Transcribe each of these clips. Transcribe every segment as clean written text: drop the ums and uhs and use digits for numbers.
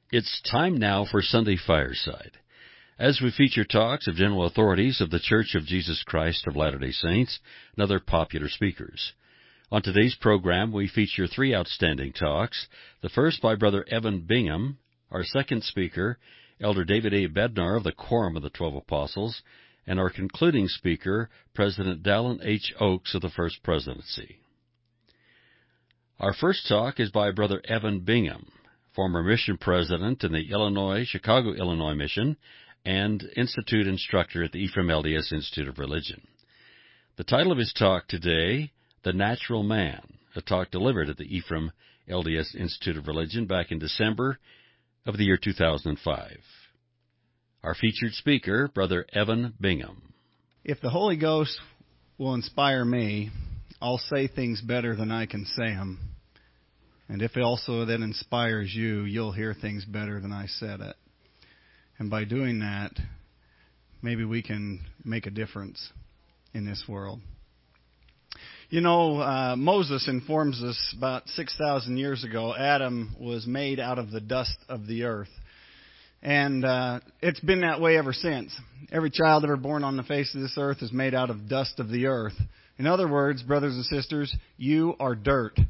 It's time now for Sunday Fireside, as we feature talks of general authorities of the Church of Jesus Christ of Latter-day Saints and other popular speakers. On today's program, we feature three outstanding talks, the first by Brother Evan Bingham, our second speaker, Elder David A. Bednar of the Quorum of the 12 Apostles, and our concluding speaker, President Dallin H. Oaks of the First Presidency. Our first talk is by Brother Evan Bingham, former mission president in the Chicago, Illinois mission, and institute instructor at the Ephraim LDS Institute of Religion. The title of his talk today, The Natural Man, a talk delivered at the Ephraim LDS Institute of Religion back in December of the year 2005. Our featured speaker, Brother Evan Bingham. If the Holy Ghost will inspire me, I'll say things better than I can say them. And if it also then inspires you, you'll hear things better than I said it. And by doing that, maybe we can make a difference in this world. You know, Moses informs us about 6,000 years ago, Adam was made out of the dust of the earth. And it's been that way ever since. Every child ever born on the face of this earth is made out of dust of the earth. In other words, brothers and sisters, you are dirt.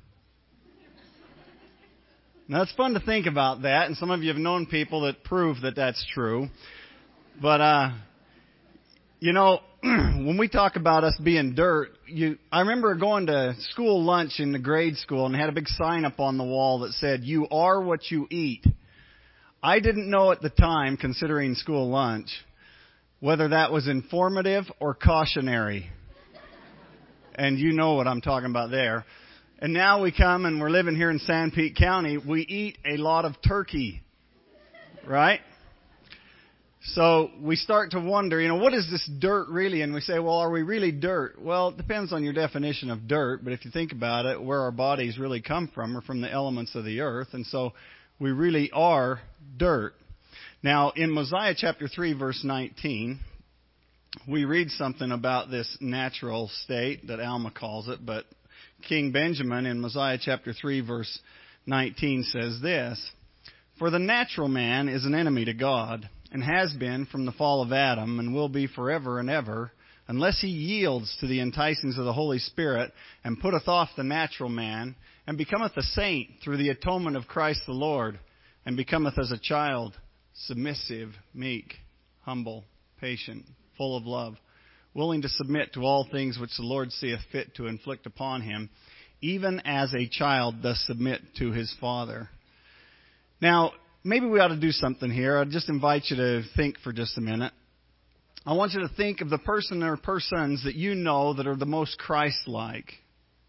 Now, it's fun to think about that, and some of you have known people that prove that that's true. But, you know, when we talk about us being dirt, I remember going to school lunch in the grade school, and they had a big sign up on the wall that said, "You are what you eat." I didn't know at the time, considering school lunch, whether that was informative or cautionary. And you know what I'm talking about there. And now we come and we're living here in San Pete County. We eat a lot of turkey, right? So we start to wonder, what is this dirt really? And we say, well, are we really dirt? Well, it depends on your definition of dirt. But if you think about it, where our bodies really come from are from the elements of the earth. And so we really are dirt. Now, in Mosiah chapter 3, verse 19, we read something about this natural state that Alma calls it, but King Benjamin in Mosiah chapter 3, verse 19 says this, "For the natural man is an enemy to God, and has been from the fall of Adam, and will be forever and ever, unless he yields to the enticings of the Holy Spirit, and putteth off the natural man, and becometh a saint through the atonement of Christ the Lord, and becometh as a child, submissive, meek, humble, patient, full of love, willing to submit to all things which the Lord seeth fit to inflict upon him, even as a child doth submit to his father." Now, maybe we ought to do something here. I'd just invite you to think for just a minute. I want you to think of the person or persons that you know that are the most Christ-like.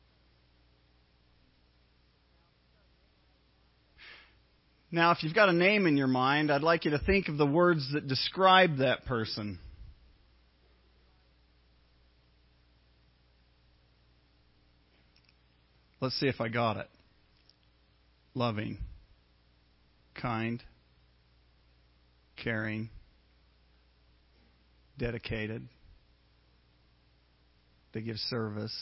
Now, if you've got a name in your mind, I'd like you to think of the words that describe that person. Let's see if I got it. Loving, kind, caring, dedicated. They give service.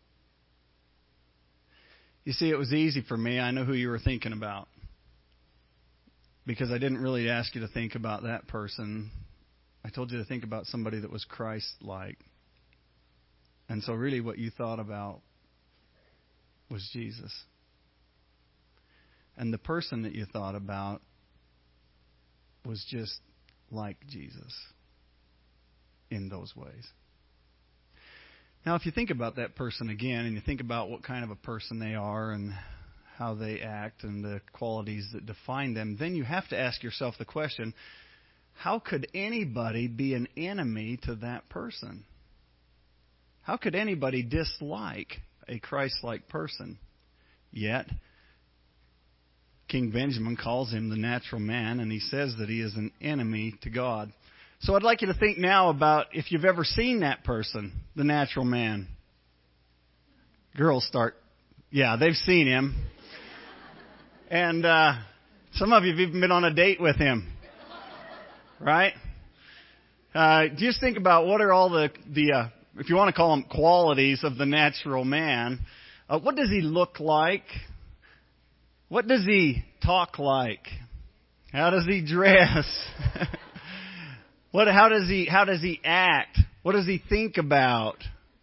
You see, it was easy for me. I know who you were thinking about, because I didn't really ask you to think about that person. I told you to think about somebody that was Christ-like. And so really what you thought about was Jesus. And the person that you thought about was just like Jesus in those ways. Now, if you think about that person again, and you think about what kind of a person they are and how they act and the qualities that define them, then you have to ask yourself the question, how could anybody be an enemy to that person? How could anybody dislike a Christ-like person? Yet, King Benjamin calls him the natural man, and he says that he is an enemy to God. So I'd like you to think now about if you've ever seen that person, the natural man. Girls start, yeah, they've seen him. And some of you have even been on a date with him. Right? Just think about what are all the if you want to call them qualities of the natural man. What does he look like? What does he talk like? How does he dress? How does he act? What does he think about?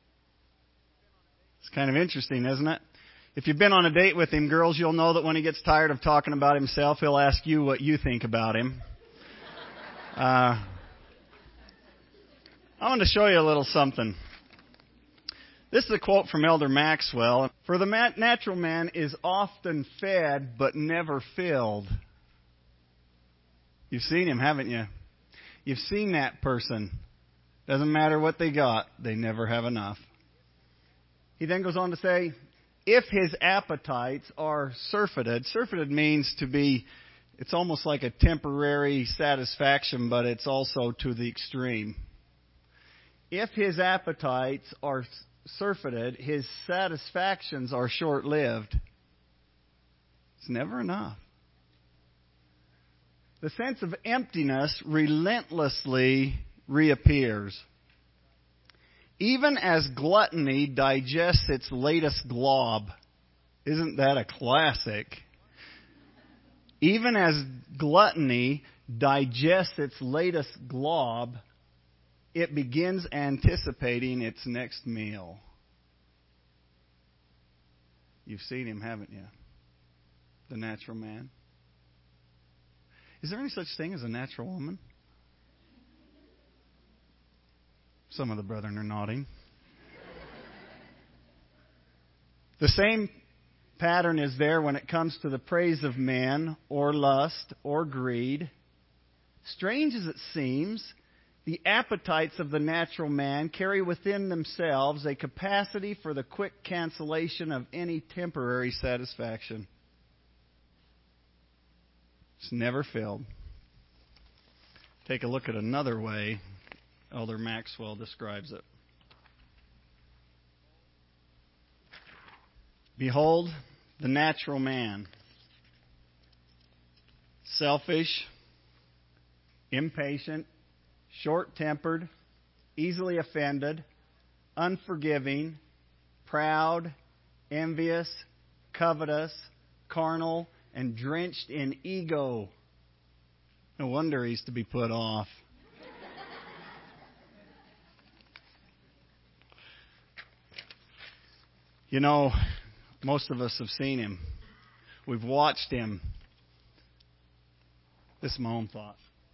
It's kind of interesting, isn't it? If you've been on a date with him, girls, you'll know that when he gets tired of talking about himself, he'll ask you what you think about him. I want to show you a little something. This is a quote from Elder Maxwell. For the natural man is often fed, but never filled. You've seen him, haven't you? You've seen that person. Doesn't matter what they got, they never have enough. He then goes on to say, if his appetites are surfeited means to be, it's almost like a temporary satisfaction, but it's also to the extreme. If his appetites are surfeited, his satisfactions are short-lived. It's never enough. The sense of emptiness relentlessly reappears. Even as gluttony digests its latest glob. Isn't that a classic? Even as gluttony digests its latest glob, it begins anticipating its next meal. You've seen him, haven't you? The natural man. Is there any such thing as a natural woman? Some of the brethren are nodding. The same pattern is there when it comes to the praise of man, or lust, or greed. Strange as it seems, the appetites of the natural man carry within themselves a capacity for the quick cancellation of any temporary satisfaction. It's never filled. Take a look at another way Elder Maxwell describes it. Behold, the natural man. Selfish, impatient, short-tempered, easily offended, unforgiving, proud, envious, covetous, carnal, and drenched in ego. No wonder he's to be put off. You know, most of us have seen him. We've watched him. This is my own thought.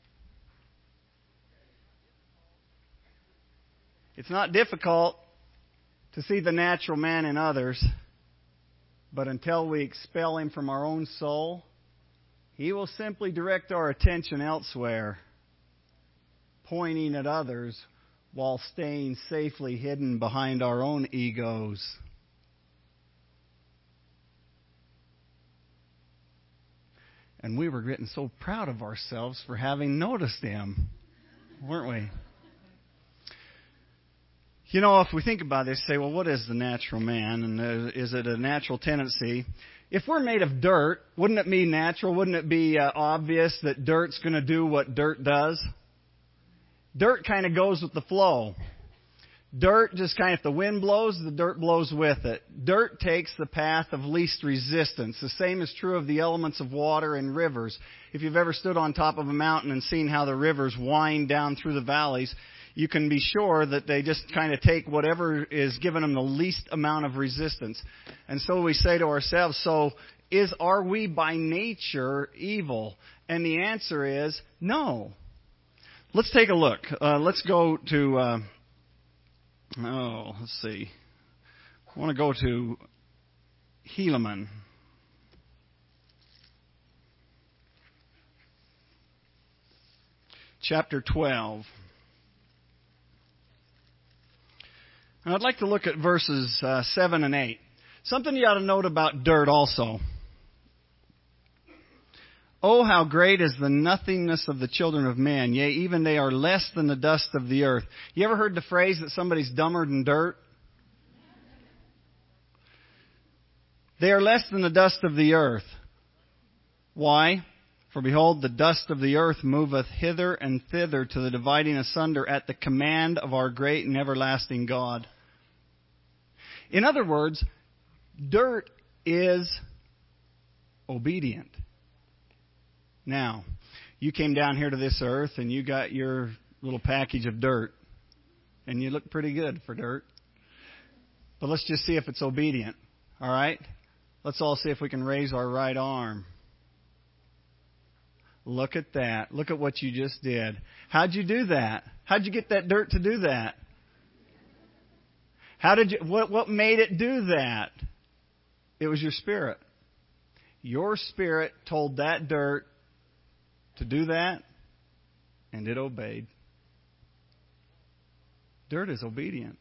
It's not difficult to see the natural man in others, but until we expel him from our own soul, he will simply direct our attention elsewhere, pointing at others while staying safely hidden behind our own egos. And we were getting so proud of ourselves for having noticed him, weren't we? You know, if we think about this, say, well, what is the natural man? And is it a natural tendency? If we're made of dirt, wouldn't it be natural? Wouldn't it be obvious that dirt's going to do what dirt does? Dirt kind of goes with the flow. Dirt just kind of, if the wind blows, the dirt blows with it. Dirt takes the path of least resistance. The same is true of the elements of water and rivers. If you've ever stood on top of a mountain and seen how the rivers wind down through the valleys, you can be sure that they just kind of take whatever is giving them the least amount of resistance. And so we say to ourselves, are we by nature evil? And the answer is no. Let's take a look. Let's go to, let's see. I want to go to Helaman. Chapter 12. And I'd like to look at verses 7 and 8. Something you ought to note about dirt also. Oh, how great is the nothingness of the children of men. Yea, even they are less than the dust of the earth. You ever heard the phrase that somebody's dumber than dirt? They are less than the dust of the earth. Why? For behold, the dust of the earth moveth hither and thither to the dividing asunder at the command of our great and everlasting God. In other words, dirt is obedient. Now, You came down here to this earth and you got your little package of dirt. And you look pretty good for dirt. But let's just see if it's obedient. All right? Let's all see if we can raise our right arm. Look at that. Look at what you just did. How'd you do that? How'd you get that dirt to do that? What made it do that? It was your spirit. Your spirit told that dirt to do that, and it obeyed. Dirt is obedient.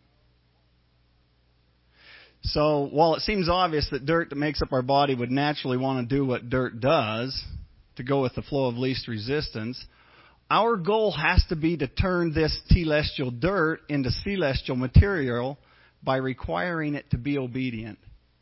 So, while it seems obvious that dirt that makes up our body would naturally want to do what dirt does, to go with the flow of least resistance, our goal has to be to turn this telestial dirt into celestial material by requiring it to be obedient.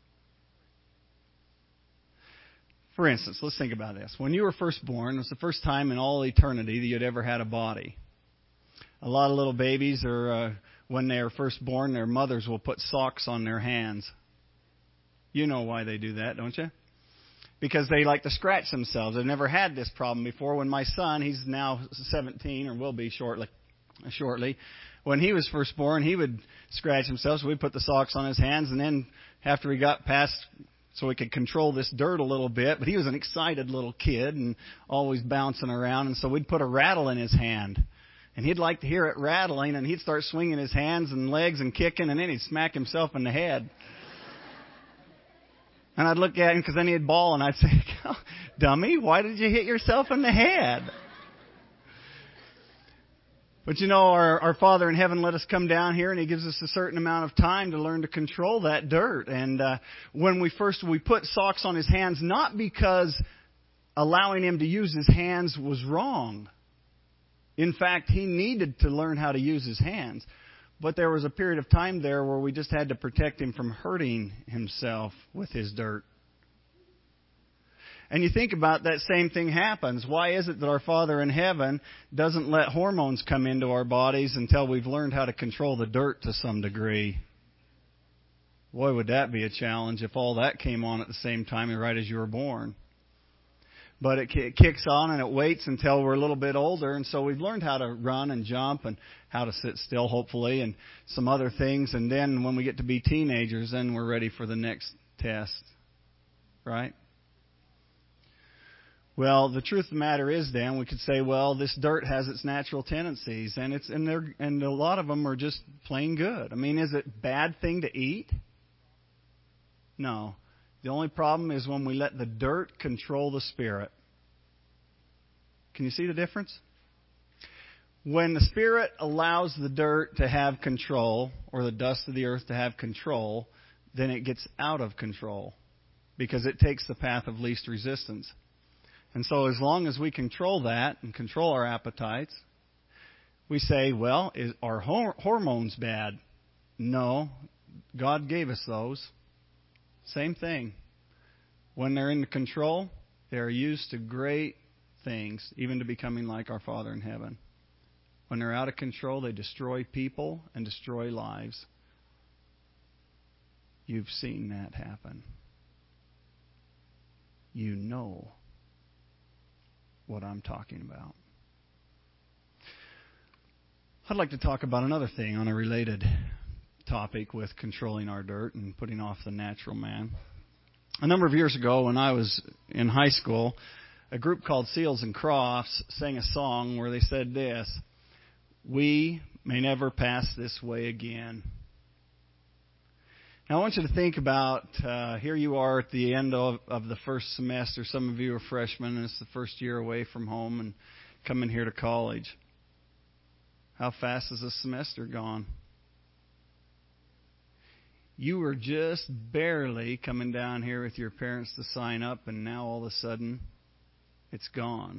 For instance, let's think about this. When you were first born, it was the first time in all eternity that you'd ever had a body. A lot of little babies, when they are first born, their mothers will put socks on their hands. You know why they do that, don't you? Because they like to scratch themselves. They've never had this problem before. When my son, he's now 17, or will be shortly, when he was first born, he would scratch himself, so we'd put the socks on his hands, and then after he got past, so he could control this dirt a little bit, but he was an excited little kid and always bouncing around, and so we'd put a rattle in his hand. And he'd like to hear it rattling, and he'd start swinging his hands and legs and kicking, and then he'd smack himself in the head. And I'd look at him, because then he'd bawl, and I'd say, oh, dummy, why did you hit yourself in the head? But you know, our Father in heaven let us come down here, and He gives us a certain amount of time to learn to control that dirt. And when we put socks on His hands, not because allowing Him to use His hands was wrong. In fact, He needed to learn how to use His hands. But there was a period of time there where we just had to protect Him from hurting Himself with His dirt. And you think about that same thing happens. Why is it that our Father in heaven doesn't let hormones come into our bodies until we've learned how to control the dirt to some degree? Boy, would that be a challenge if all that came on at the same time and right as you were born. But it kicks on and it waits until we're a little bit older. And so we've learned how to run and jump and how to sit still, hopefully, and some other things. And then when we get to be teenagers, then we're ready for the next test. Right? Well, the truth of the matter is, Dan, we could say, well, this dirt has its natural tendencies, and a lot of them are just plain good. I mean, is it a bad thing to eat? No. The only problem is when we let the dirt control the spirit. Can you see the difference? When the spirit allows the dirt to have control, or the dust of the earth to have control, then it gets out of control because it takes the path of least resistance. And so as long as we control that and control our appetites, we say, well, are hormones bad? No. God gave us those. Same thing. When they're in control, they are used to great things, even to becoming like our Father in heaven. When they're out of control, they destroy people and destroy lives. You've seen that happen. You know what I'm talking about. I'd like to talk about another thing on a related topic with controlling our dirt and putting off the natural man. A number of years ago, when I was in high school, a group called Seals and Crofts sang a song where they said this: "We may never pass this way again." Now, I want you to think about, here you are at the end of the first semester. Some of you are freshmen, and it's the first year away from home and coming here to college. How fast is a semester gone? You were just barely coming down here with your parents to sign up, and now all of a sudden, it's gone.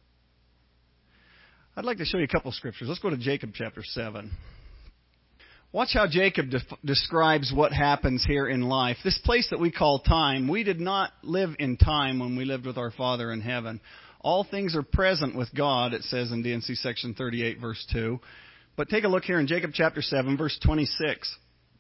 I'd like to show you a couple of scriptures. Let's go to Jacob chapter 7. Watch how Jacob describes what happens here in life. This place that we call time, we did not live in time when we lived with our Father in heaven. All things are present with God, it says in D&C section 38, verse 2. But take a look here in Jacob chapter 7, verse 26.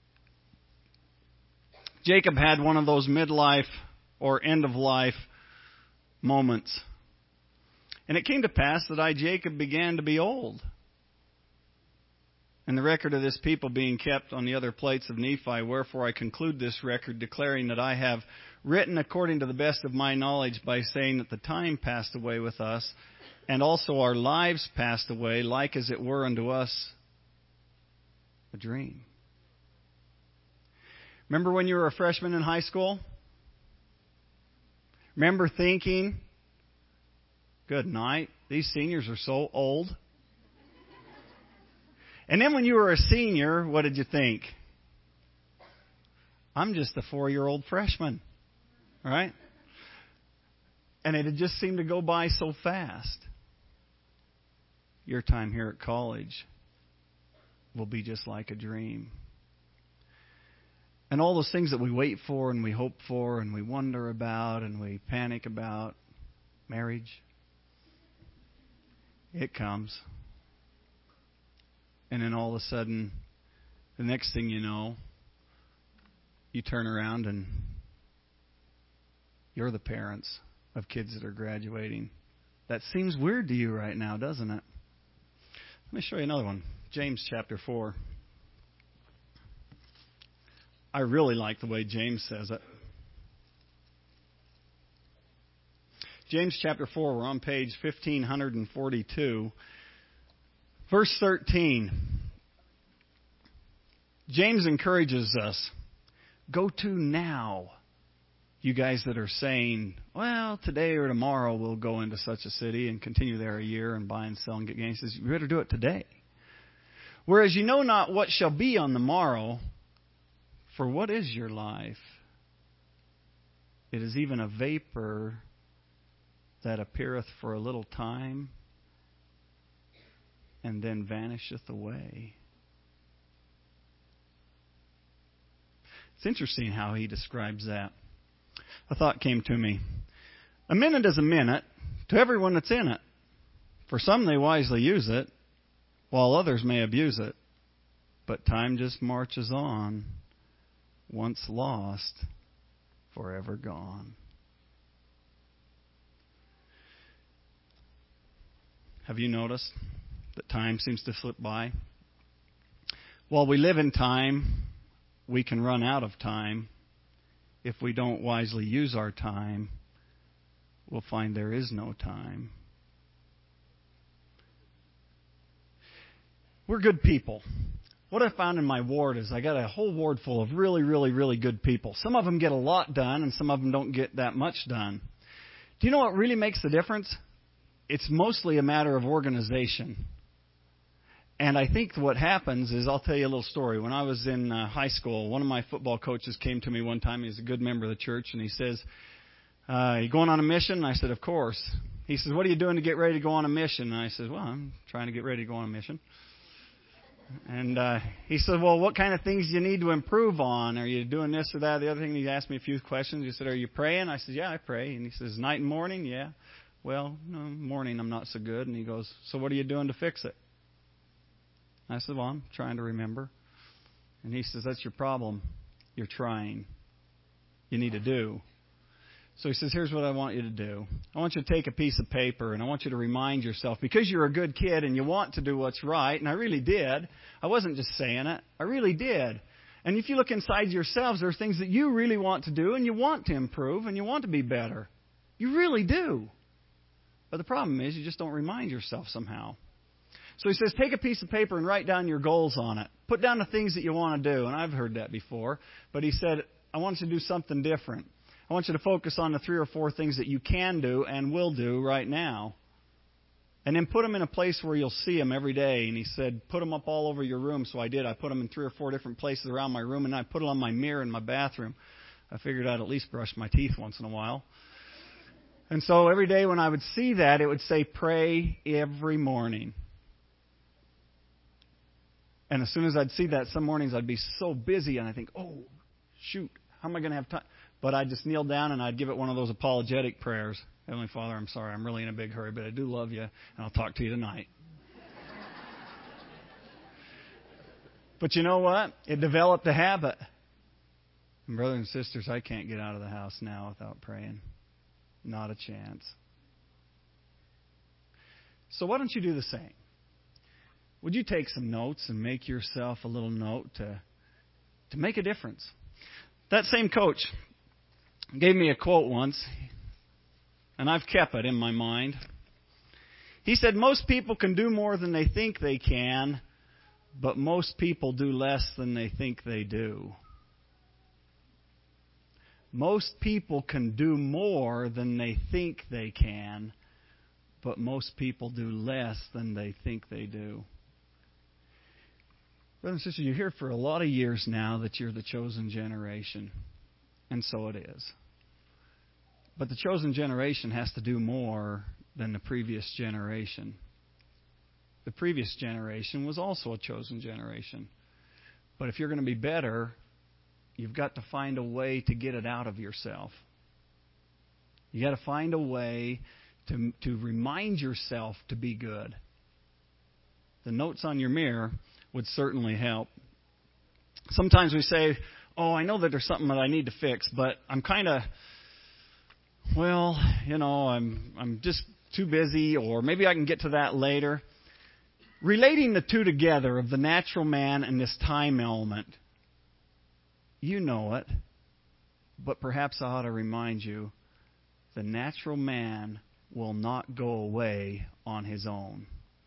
Jacob had one of those midlife or end-of-life moments. And it came to pass that I, Jacob, began to be old. And the record of this people being kept on the other plates of Nephi, wherefore I conclude this record, declaring that I have written according to the best of my knowledge, by saying that the time passed away with us, and also our lives passed away, like as it were unto us a dream. Remember when you were a freshman in high school? Remember thinking, good night, these seniors are so old. And then when you were a senior, what did you think? I'm just a 4-year-old freshman, right? And it had just seemed to go by so fast. Your time here at college will be just like a dream. And all those things that we wait for and we hope for and we wonder about and we panic about, marriage, it comes. And then all of a sudden, the next thing you know, you turn around and you're the parents of kids that are graduating. That seems weird to you right now, doesn't it? Let me show you another one. James chapter 4. I really like the way James says it. James chapter 4, we're on page 1542. Verse 13. James encourages us, go to now. You guys that are saying, well, today or tomorrow we'll go into such a city and continue there a year and buy and sell and get gains. He says, you better do it today. Whereas you know not what shall be on the morrow, for what is your life? It is even a vapor that appeareth for a little time and then vanisheth away. It's interesting how he describes that. A thought came to me. A minute is a minute to everyone that's in it. For some they wisely use it, while others may abuse it. But time just marches on. Once lost, forever gone. Have you noticed that time seems to slip by? While we live in time, we can run out of time. If we don't wisely use our time, we'll find there is no time. We're good people. What I found in my ward is I got a whole ward full of really, really, really good people. Some of them get a lot done and some of them don't get that much done. Do you know what really makes the difference? It's mostly a matter of organization. And I think what happens is, I'll tell you a little story. When I was in high school, one of my football coaches came to me one time. He's a good member of the church, and he says, you going on a mission? And I said, of course. He says, what are you doing to get ready to go on a mission? And I said, well, I'm trying to get ready to go on a mission. And he said, well, what kind of things do you need to improve on? Are you doing this or that? The other thing, he asked me a few questions. He said, are you praying? I said, yeah, I pray. And he says, night and morning? Yeah. Well, no, morning I'm not so good. And he goes, so what are you doing to fix it? I said, well, I'm trying to remember. And he says, that's your problem. You're trying. You need to do. So he says, here's what I want you to do. I want you to take a piece of paper and I want you to remind yourself, because you're a good kid and you want to do what's right, and I really did. I wasn't just saying it. I really did. And if you look inside yourselves, there are things that you really want to do and you want to improve and you want to be better. You really do. But the problem is you just don't remind yourself somehow. So he says, take a piece of paper and write down your goals on it. Put down the things that you want to do. And I've heard that before. But he said, I want you to do something different. I want you to focus on the 3 or 4 things that you can do and will do right now. And then put them in a place where you'll see them every day. And he said, put them up all over your room. So I did. I put them in 3 or 4 different places around my room. And I put it on my mirror in my bathroom. I figured I'd at least brush my teeth once in a while. And so every day when I would see that, it would say, pray every morning. And as soon as I'd see that, some mornings I'd be so busy and I think, oh, shoot, how am I going to have time? But I'd just kneel down and I'd give it one of those apologetic prayers. Heavenly Father, I'm sorry, I'm really in a big hurry, but I do love you, and I'll talk to you tonight. But you know what? It developed a habit. And brothers and sisters, I can't get out of the house now without praying. Not a chance. So why don't you do the same? Would you take some notes and make yourself a little note to make a difference? That same coach gave me a quote once, and I've kept it in my mind. He said, most people can do more than they think they can, but most people do less than they think they do. Most people can do more than they think they can, but most people do less than they think they do. Brothers and sisters, you hear for a lot of years now that you're the chosen generation, and so it is. But the chosen generation has to do more than the previous generation. The previous generation was also a chosen generation. But if you're going to be better, you've got to find a way to get it out of yourself. You got to find a way to remind yourself to be good. The notes on your mirror would certainly help. Sometimes we say, oh, I know that there's something that I need to fix, but I'm kind of, I'm just too busy, or maybe I can get to that later. Relating the two together of the natural man and this time element, you know it, but perhaps I ought to remind you, the natural man will not go away on his own.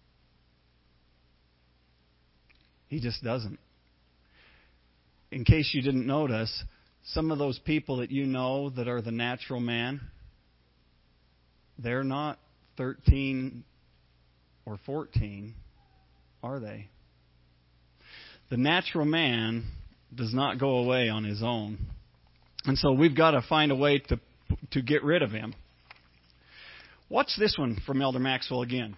He just doesn't. In case you didn't notice, some of those people that you know that are the natural man, they're not 13 or 14, are they? The natural man does not go away on his own. And so we've got to find a way to get rid of him. Watch this one from Elder Maxwell again.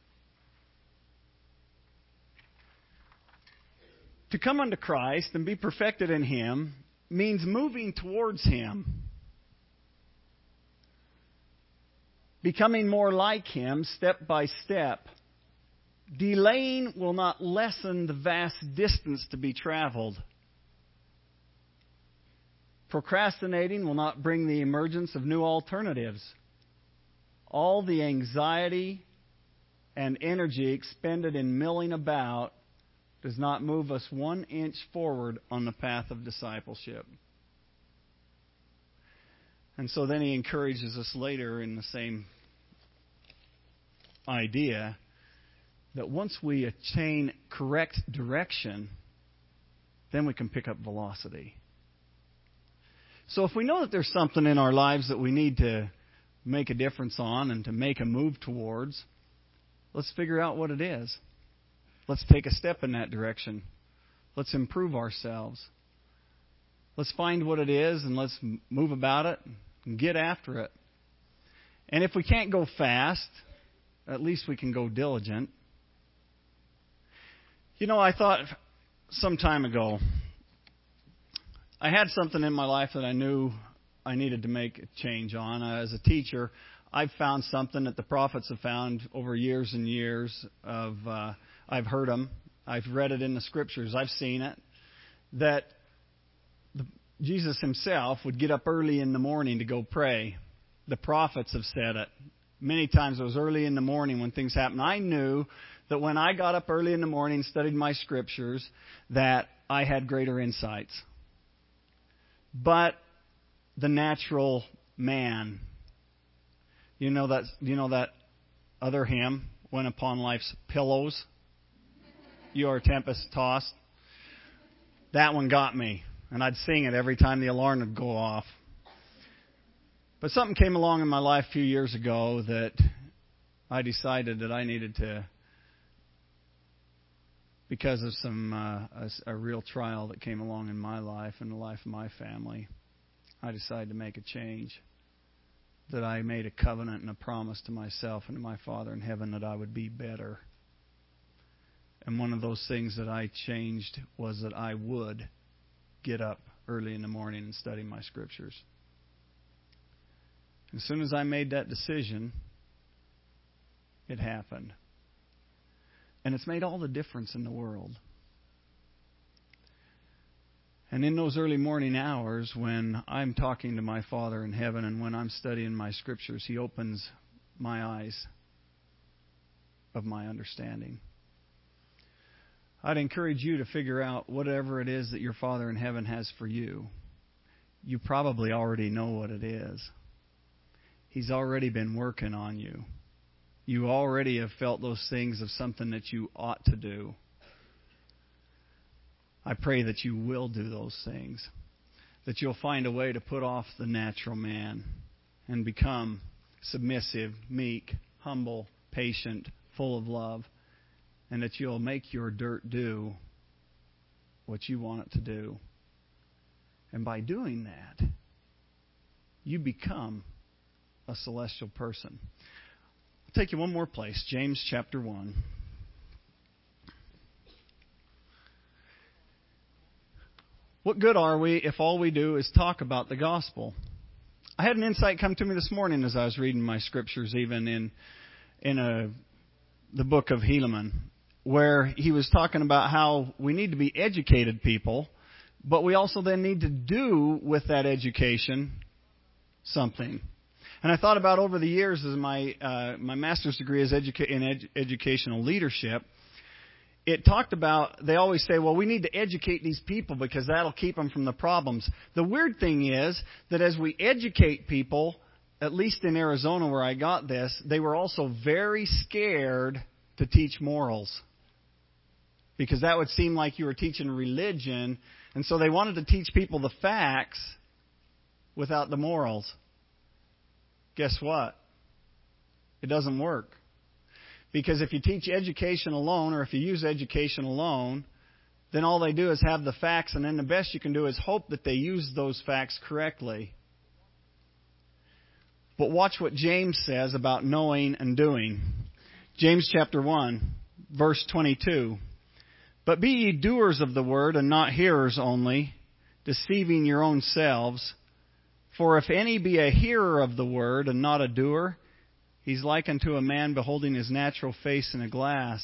To come unto Christ and be perfected in Him means moving towards Him. Becoming more like Him step by step. Delaying will not lessen the vast distance to be traveled. Procrastinating will not bring the emergence of new alternatives. All the anxiety and energy expended in milling about does not move us 1 inch forward on the path of discipleship. And so then he encourages us later in the same idea that once we attain correct direction, then we can pick up velocity. So if we know that there's something in our lives that we need to make a difference on and to make a move towards, let's figure out what it is. Let's take a step in that direction. Let's improve ourselves. Let's find what it is and let's move about it and get after it. And if we can't go fast, at least we can go diligent. I thought some time ago, I had something in my life that I knew I needed to make a change on. As a teacher, I've found something that the prophets have found over years and years of, I've heard them, I've read it in the scriptures, I've seen it, that Jesus himself would get up early in the morning to go pray. The prophets have said it. Many times it was early in the morning when things happened. I knew that when I got up early in the morning, studied my scriptures, that I had greater insights. But the natural man, you know that other hymn, when upon life's pillows you are tempest tossed. That one got me, and I'd sing it every time the alarm would go off. But something came along in my life a few years ago that I decided that I needed to, because of a real trial that came along in my life and the life of my family, I decided to make a change. That I made a covenant and a promise to myself and to my Father in heaven that I would be better. And one of those things that I changed was that I would get up early in the morning and study my scriptures. As soon as I made that decision, it happened. And it's made all the difference in the world. And in those early morning hours, when I'm talking to my Father in heaven and when I'm studying my scriptures, He opens my eyes. of my understanding. I'd encourage you to figure out whatever it is that your Father in heaven has for you. You probably already know what it is. He's already been working on you. You already have felt those things of something that you ought to do. I pray that you will do those things, that you'll find a way to put off the natural man and become submissive, meek, humble, patient, full of love, and that you'll make your dirt do what you want it to do. And by doing that, you become a celestial person. I'll take you one more place, James chapter 1. What good are we if all we do is talk about the gospel? I had an insight come to me this morning as I was reading my scriptures, even in the book of Helaman, where he was talking about how we need to be educated people, but we also then need to do with that education something. And I thought about over the years as my master's degree is in educational leadership. It talked about, they always say, well, we need to educate these people because that'll keep them from the problems. The weird thing is that as we educate people, at least in Arizona where I got this, they were also very scared to teach morals, because that would seem like you were teaching religion, and so they wanted to teach people the facts without the morals. Guess what? It doesn't work. Because if you teach education alone, or if you use education alone, then all they do is have the facts, and then the best you can do is hope that they use those facts correctly. But watch what James says about knowing and doing. James chapter 1, verse 22. But be ye doers of the word, and not hearers only, deceiving your own selves. For if any be a hearer of the word, and not a doer, he's like unto a man beholding his natural face in a glass.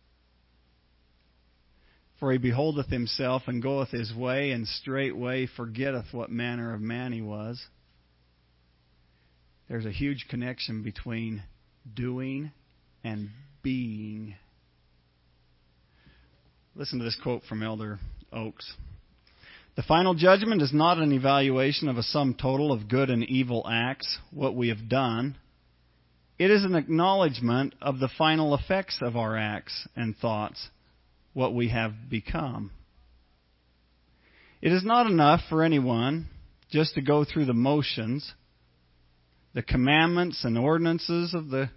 For he beholdeth himself, and goeth his way, and straightway forgetteth what manner of man he was. There's a huge connection between doing and being. Listen to this quote from Elder Oaks. The final judgment is not an evaluation of a sum total of good and evil acts, what we have done. It is an acknowledgement of the final effects of our acts and thoughts, what we have become. It is not enough for anyone just to go through the motions. The commandments and ordinances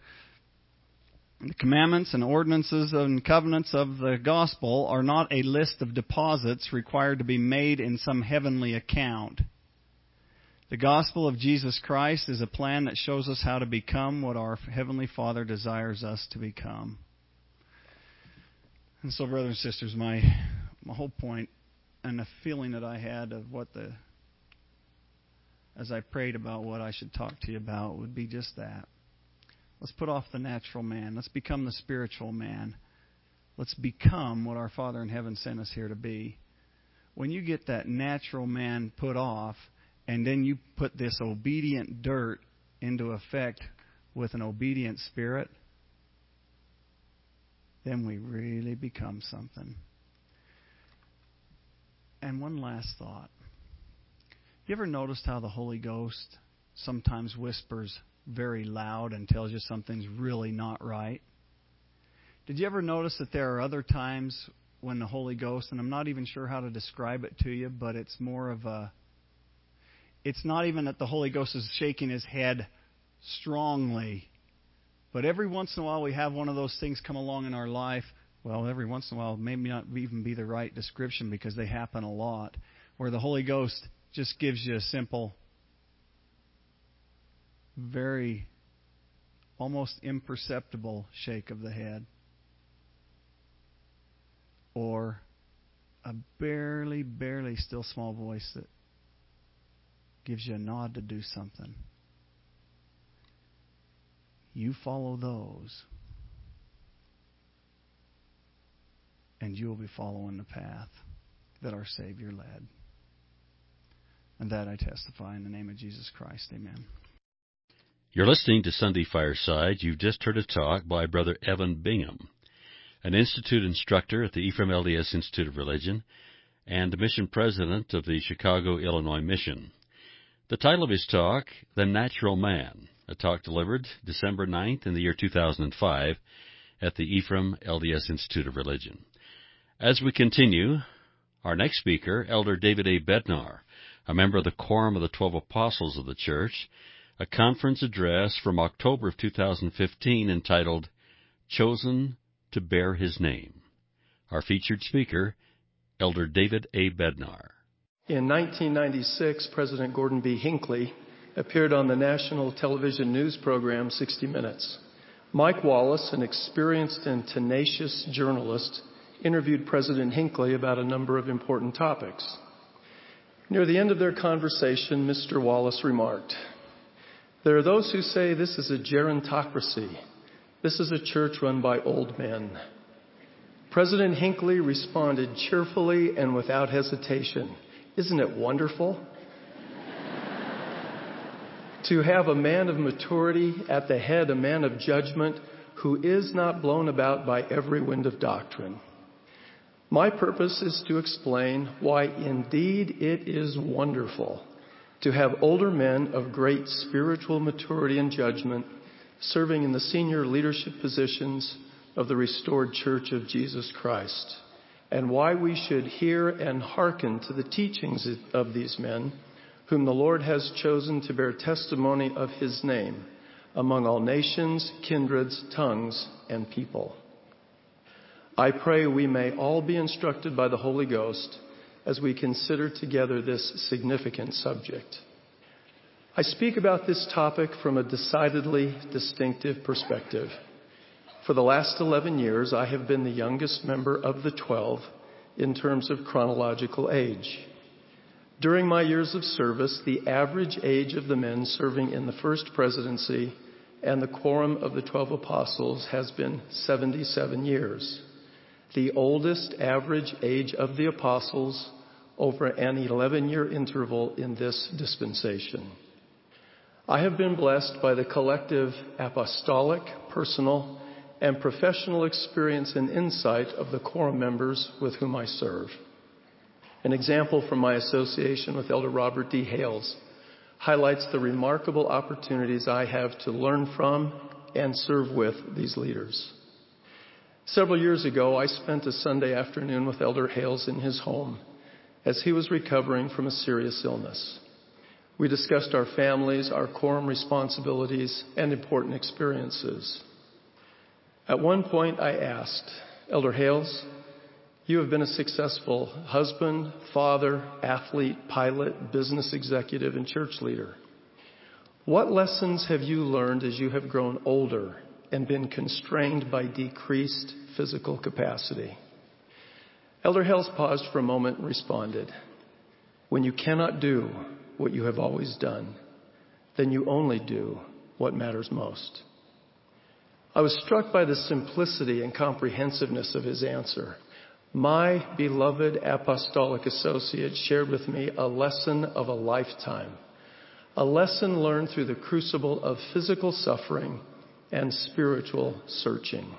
and covenants of the gospel are not a list of deposits required to be made in some heavenly account. The gospel of Jesus Christ is a plan that shows us how to become what our Heavenly Father desires us to become. And so, brothers and sisters, my whole point and the feeling that I had of as I prayed about what I should talk to you about would be just that. Let's put off the natural man. Let's become the spiritual man. Let's become what our Father in heaven sent us here to be. When you get that natural man put off, and then you put this obedient dirt into effect with an obedient spirit, then we really become something. And one last thought. You ever noticed how the Holy Ghost sometimes whispers very loud and tells you something's really not right? Did you ever notice that there are other times when the Holy Ghost, and I'm not even sure how to describe it to you, but it's more of it's not even that the Holy Ghost is shaking his head strongly, but every once in a while we have one of those things come along in our life. Well, every once in a while, maybe not even be the right description because they happen a lot, where the Holy Ghost just gives you a simple, very almost imperceptible shake of the head, or a barely still small voice that gives you a nod to do something. You follow those, and you will be following the path that our Savior led. And that I testify in the name of Jesus Christ. Amen. You're listening to Sunday Fireside. You've just heard a talk by Brother Evan Bingham, an Institute instructor at the Ephraim LDS Institute of Religion and mission president of the Chicago, Illinois Mission. The title of his talk, The Natural Man, a talk delivered December 9th in the year 2005 at the Ephraim LDS Institute of Religion. As we continue, our next speaker, Elder David A. Bednar, a member of the Quorum of the 12 Apostles of the Church, a conference address from October of 2015 entitled, Chosen to Bear His Name. Our featured speaker, Elder David A. Bednar. In 1996, President Gordon B. Hinckley appeared on the national television news program 60 Minutes. Mike Wallace, an experienced and tenacious journalist, interviewed President Hinckley about a number of important topics. Near the end of their conversation, Mr. Wallace remarked, "There are those who say this is a gerontocracy. This is a church run by old men." President Hinckley responded cheerfully and without hesitation, "Isn't it wonderful to have a man of maturity at the head, a man of judgment who is not blown about by every wind of doctrine?" My purpose is to explain why indeed it is wonderful to have older men of great spiritual maturity and judgment serving in the senior leadership positions of the restored Church of Jesus Christ, and why we should hear and hearken to the teachings of these men, whom the Lord has chosen to bear testimony of His name among all nations, kindreds, tongues, and people. I pray we may all be instructed by the Holy Ghost as we consider together this significant subject. I speak about this topic from a decidedly distinctive perspective. For the last 11 years, I have been the youngest member of the 12 in terms of chronological age. During my years of service, the average age of the men serving in the First Presidency and the Quorum of the 12 Apostles has been 77 years. The oldest average age of the apostles over an 11-year interval in this dispensation. I have been blessed by the collective apostolic, personal, and professional experience and insight of the quorum members with whom I serve. An example from my association with Elder Robert D. Hales highlights the remarkable opportunities I have to learn from and serve with these leaders. Several years ago, I spent a Sunday afternoon with Elder Hales in his home as he was recovering from a serious illness. We discussed our families, our quorum responsibilities, and important experiences. At one point, I asked, "Elder Hales, you have been a successful husband, father, athlete, pilot, business executive, and church leader. What lessons have you learned as you have grown older and been constrained by decreased physical capacity?" Elder Hales paused for a moment and responded, "When you cannot do what you have always done, then you only do what matters most." I was struck by the simplicity and comprehensiveness of his answer. My beloved apostolic associate shared with me a lesson of a lifetime, a lesson learned through the crucible of physical suffering and spiritual searching.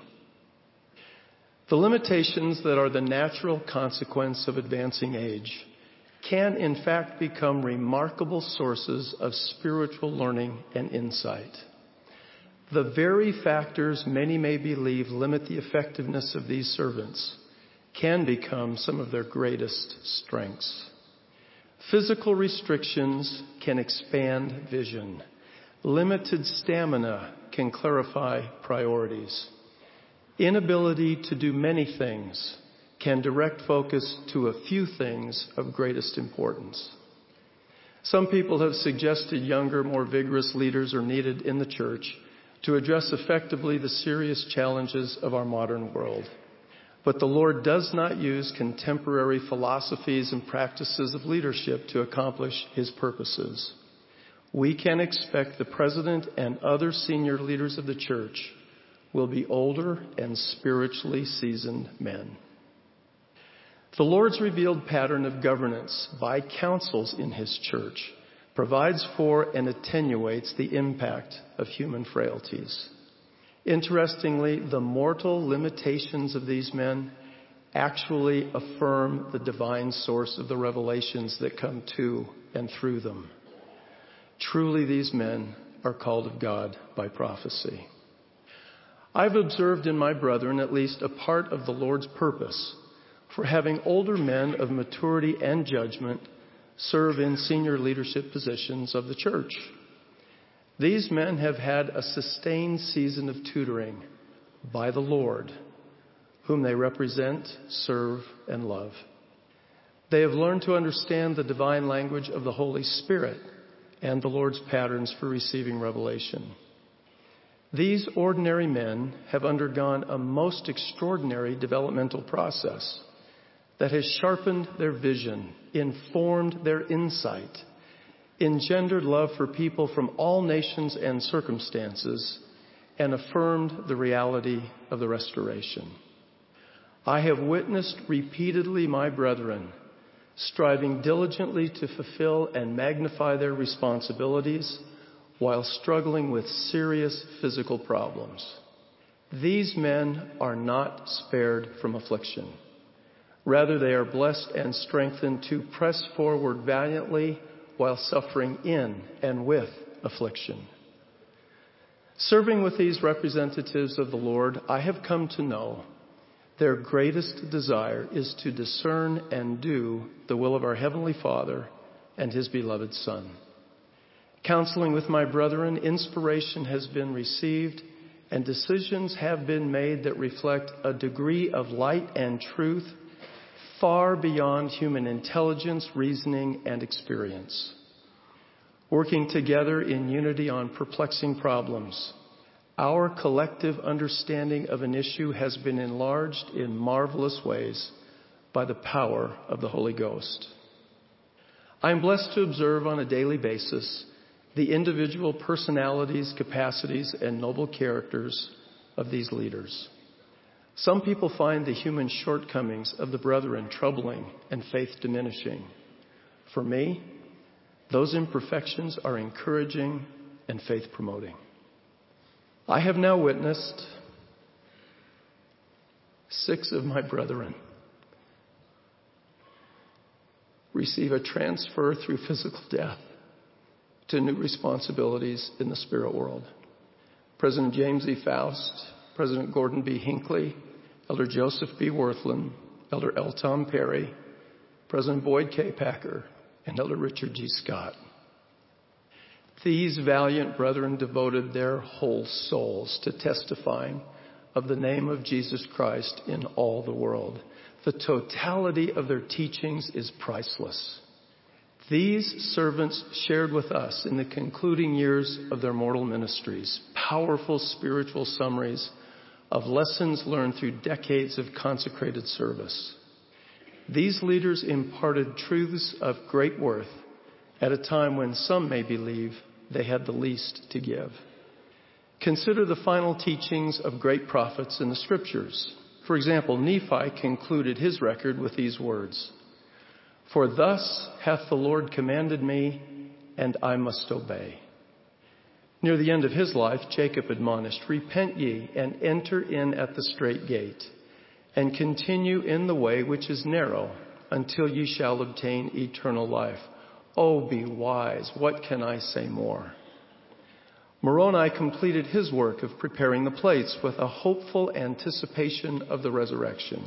The limitations that are the natural consequence of advancing age can in fact become remarkable sources of spiritual learning and insight. The very factors many may believe limit the effectiveness of these servants can become some of their greatest strengths. Physical restrictions can expand vision. Limited stamina can clarify priorities. Inability to do many things can direct focus to a few things of greatest importance. Some people have suggested younger, more vigorous leaders are needed in the church to address effectively the serious challenges of our modern world. But the Lord does not use contemporary philosophies and practices of leadership to accomplish His purposes. We can expect the president and other senior leaders of the church will be older and spiritually seasoned men. The Lord's revealed pattern of governance by councils in His church provides for and attenuates the impact of human frailties. Interestingly, the mortal limitations of these men actually affirm the divine source of the revelations that come to and through them. Truly, these men are called of God by prophecy. I've observed in my brethren at least a part of the Lord's purpose for having older men of maturity and judgment serve in senior leadership positions of the church. These men have had a sustained season of tutoring by the Lord, whom they represent, serve, and love. They have learned to understand the divine language of the Holy Spirit and the Lord's patterns for receiving revelation. These ordinary men have undergone a most extraordinary developmental process that has sharpened their vision, informed their insight, engendered love for people from all nations and circumstances, and affirmed the reality of the restoration. I have witnessed repeatedly my brethren striving diligently to fulfill and magnify their responsibilities while struggling with serious physical problems. These men are not spared from affliction. Rather, they are blessed and strengthened to press forward valiantly while suffering in and with affliction. Serving with these representatives of the Lord, I have come to know their greatest desire is to discern and do the will of our Heavenly Father and His beloved Son. Counseling with my brethren, inspiration has been received and decisions have been made that reflect a degree of light and truth far beyond human intelligence, reasoning, and experience. Working together in unity on perplexing problems, our collective understanding of an issue has been enlarged in marvelous ways by the power of the Holy Ghost. I am blessed to observe on a daily basis the individual personalities, capacities, and noble characters of these leaders. Some people find the human shortcomings of the brethren troubling and faith diminishing. For me, those imperfections are encouraging and faith promoting. I have now witnessed 6 of my brethren receive a transfer through physical death to new responsibilities in the spirit world. President James E. Faust, President Gordon B. Hinckley, Elder Joseph B. Worthland, Elder L. Tom Perry, President Boyd K. Packer, and Elder Richard G. Scott. These valiant brethren devoted their whole souls to testifying of the name of Jesus Christ in all the world. The totality of their teachings is priceless. These servants shared with us in the concluding years of their mortal ministries powerful spiritual summaries of lessons learned through decades of consecrated service. These leaders imparted truths of great worth at a time when some may believe they had the least to give. Consider the final teachings of great prophets in the Scriptures. For example, Nephi concluded his record with these words, "For thus hath the Lord commanded me, and I must obey." Near the end of his life, Jacob admonished, "Repent ye, and enter in at the strait gate, and continue in the way which is narrow, until ye shall obtain eternal life. Oh, be wise. What can I say more?" Moroni completed his work of preparing the plates with a hopeful anticipation of the resurrection.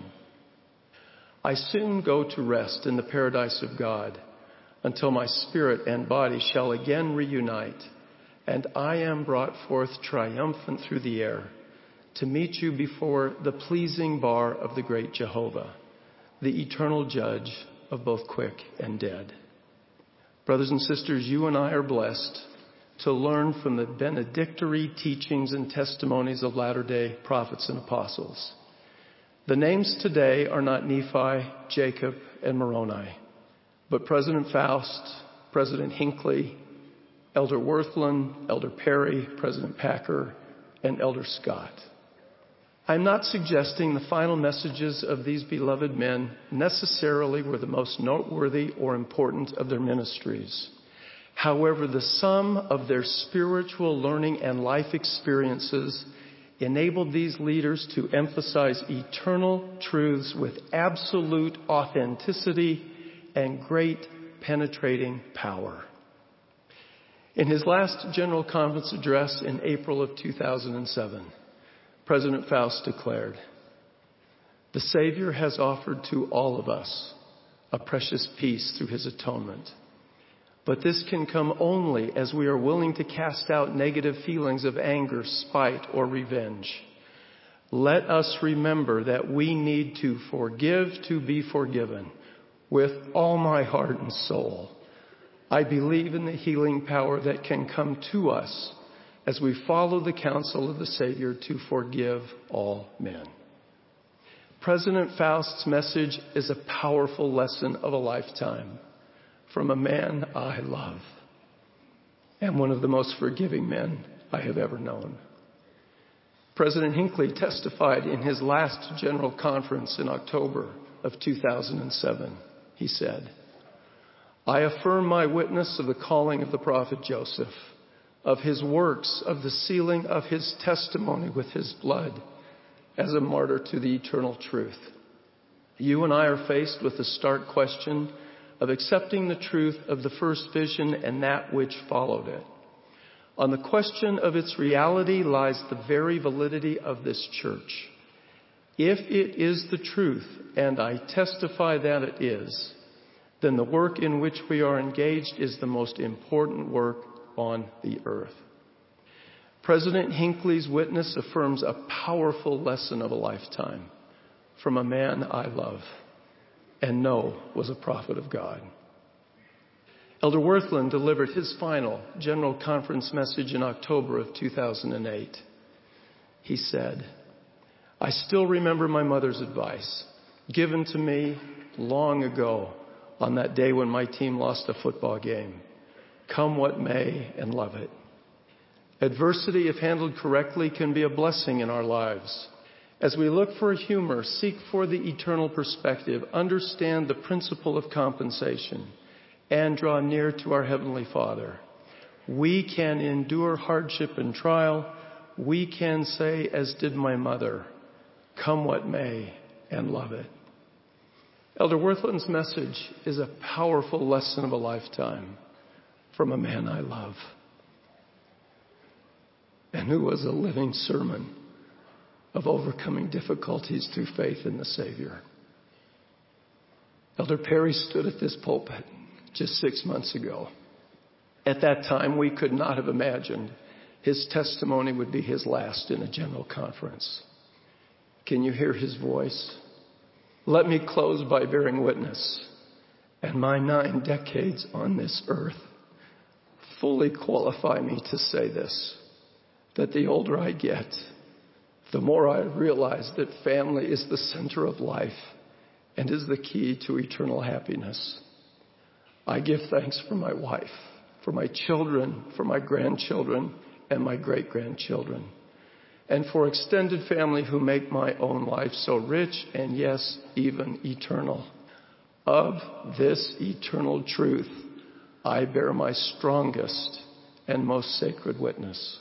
I soon go to rest in the paradise of God until my spirit and body shall again reunite, and I am brought forth triumphant through the air to meet you before the pleasing bar of the great Jehovah, the eternal judge of both quick and dead. Brothers and sisters, you and I are blessed to learn from the benedictory teachings and testimonies of latter-day prophets and apostles. The names today are not Nephi, Jacob, and Moroni, but President Faust, President Hinckley, Elder Worthland, Elder Perry, President Packer, and Elder Scott. I'm not suggesting the final messages of these beloved men necessarily were the most noteworthy or important of their ministries. However, the sum of their spiritual learning and life experiences enabled these leaders to emphasize eternal truths with absolute authenticity and great penetrating power. In his last General Conference address in April of 2007, President Faust declared, "The Savior has offered to all of us a precious peace through his atonement. But this can come only as we are willing to cast out negative feelings of anger, spite, or revenge. Let us remember that we need to forgive to be forgiven. With all my heart and soul, I believe in the healing power that can come to us as we follow the counsel of the Savior to forgive all men." President Faust's message is a powerful lesson of a lifetime from a man I love and one of the most forgiving men I have ever known. President Hinckley testified in his last General Conference in October of 2007. He said, "I affirm my witness of the calling of the prophet Joseph, of his works, of the sealing of his testimony with his blood as a martyr to the eternal truth. You and I are faced with the stark question of accepting the truth of the first vision and that which followed it. On the question of its reality lies the very validity of this church. If it is the truth, and I testify that it is, then the work in which we are engaged is the most important work on the earth." President Hinckley's witness affirms a powerful lesson of a lifetime from a man I love and know was a prophet of God. Elder Worthland delivered his final General Conference message in October of 2008. He said, "I still remember my mother's advice, given to me long ago on that day when my team lost a football game. Come what may and love it. Adversity, if handled correctly, can be a blessing in our lives. As we look for humor, seek for the eternal perspective, understand the principle of compensation, and draw near to our Heavenly Father, we can endure hardship and trial. We can say, as did my mother, come what may, and love it." Elder Worthland's message is a powerful lesson of a lifetime from a man I love and who was a living sermon of overcoming difficulties through faith in the Savior. Elder Perry stood at this pulpit just 6 months ago. At that time, we could not have imagined his testimony would be his last in a General Conference. Can you hear his voice? "Let me close by bearing witness, and my 9 decades on this earth fully qualify me to say this, that the older I get, the more I realize that family is the center of life and is the key to eternal happiness. I give thanks for my wife, for my children, for my grandchildren, and my great-grandchildren, and for extended family who make my own life so rich and, yes, even eternal. Of this eternal truth, I bear my strongest and most sacred witness."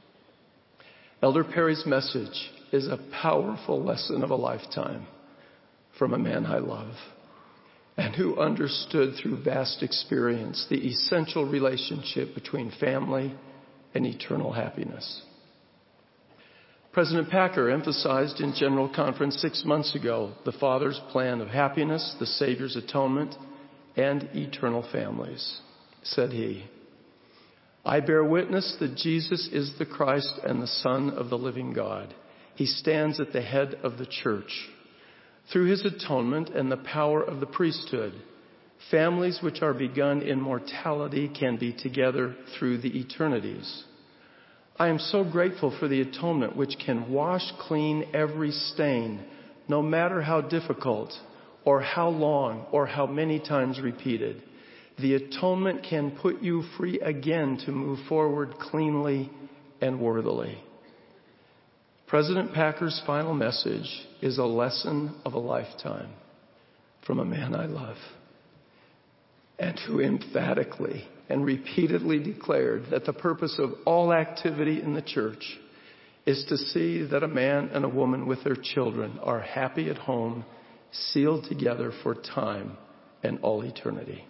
Elder Perry's message is a powerful lesson of a lifetime from a man I love and who understood through vast experience the essential relationship between family and eternal happiness. President Packer emphasized in General Conference 6 months ago the Father's plan of happiness, the Savior's atonement, and eternal families. Said he, "I bear witness that Jesus is the Christ and the Son of the living God. He stands at the head of the church. Through his atonement and the power of the priesthood, families which are begun in mortality can be together through the eternities. I am so grateful for the atonement which can wash clean every stain, no matter how difficult or how long or how many times repeated. The atonement can put you free again to move forward cleanly and worthily." President Packer's final message is a lesson of a lifetime from a man I love and who emphatically and repeatedly declared that the purpose of all activity in the church is to see that a man and a woman with their children are happy at home, sealed together for time and all eternity.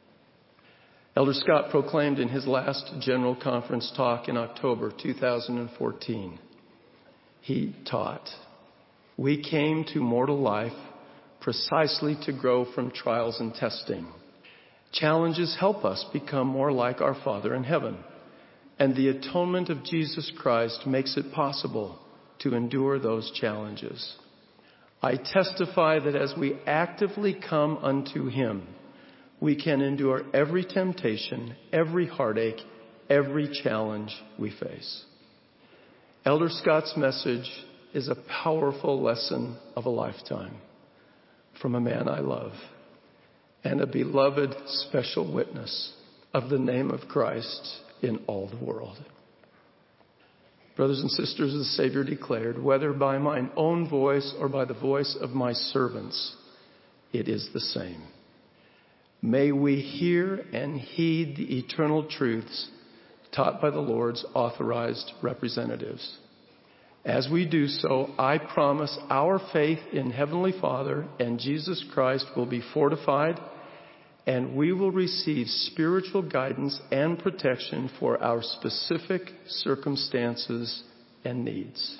Elder Scott proclaimed in his last General Conference talk in October 2014, he taught, "We came to mortal life precisely to grow from trials and testing. Challenges help us become more like our Father in heaven, and the atonement of Jesus Christ makes it possible to endure those challenges. I testify that as we actively come unto Him, we can endure every temptation, every heartache, every challenge we face." Elder Scott's message is a powerful lesson of a lifetime from a man I love and a beloved special witness of the name of Christ in all the world. Brothers and sisters, the Savior declared, "Whether by mine own voice or by the voice of my servants, it is the same." May we hear and heed the eternal truths taught by the Lord's authorized representatives. As we do so, I promise our faith in Heavenly Father and Jesus Christ will be fortified, and we will receive spiritual guidance and protection for our specific circumstances and needs.